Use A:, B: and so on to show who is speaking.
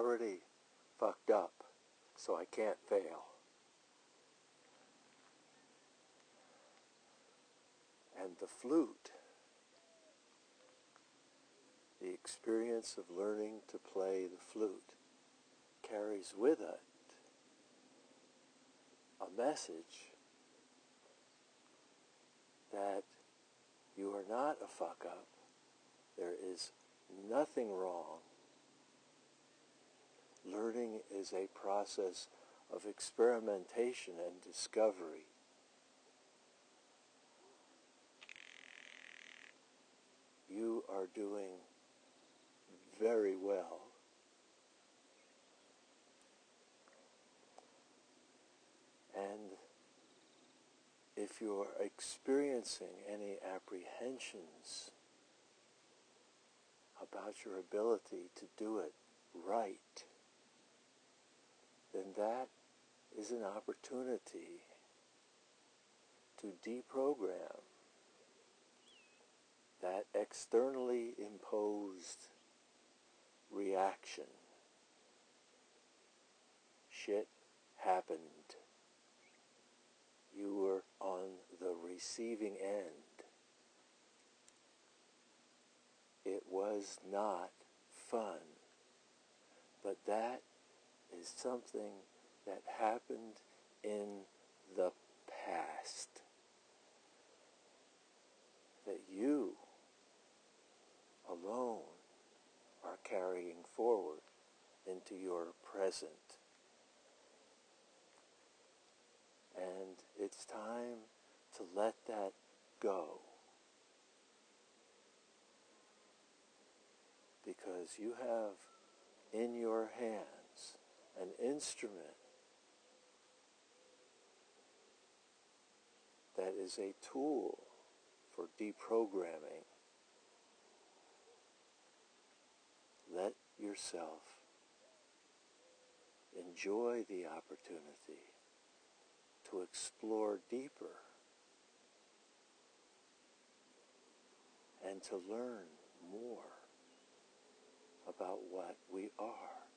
A: already fucked up, so I can't fail. And the flute, the experience of learning to play the flute, carries with it a message that you are not a fuck-up. There is nothing wrong. Learning is a process of experimentation and discovery. You are doing very well. And if you are experiencing any apprehensions about your ability to do it right, then that is an opportunity to deprogram that externally imposed reaction. Shit happened. You were on the receiving end. It was not fun. But that is something that happened in the past that you alone are carrying forward into your present. And it's time to let that go. Because you have in your hands an instrument that is a tool for deprogramming. Let yourself enjoy the opportunity to explore deeper and to learn more about what we are.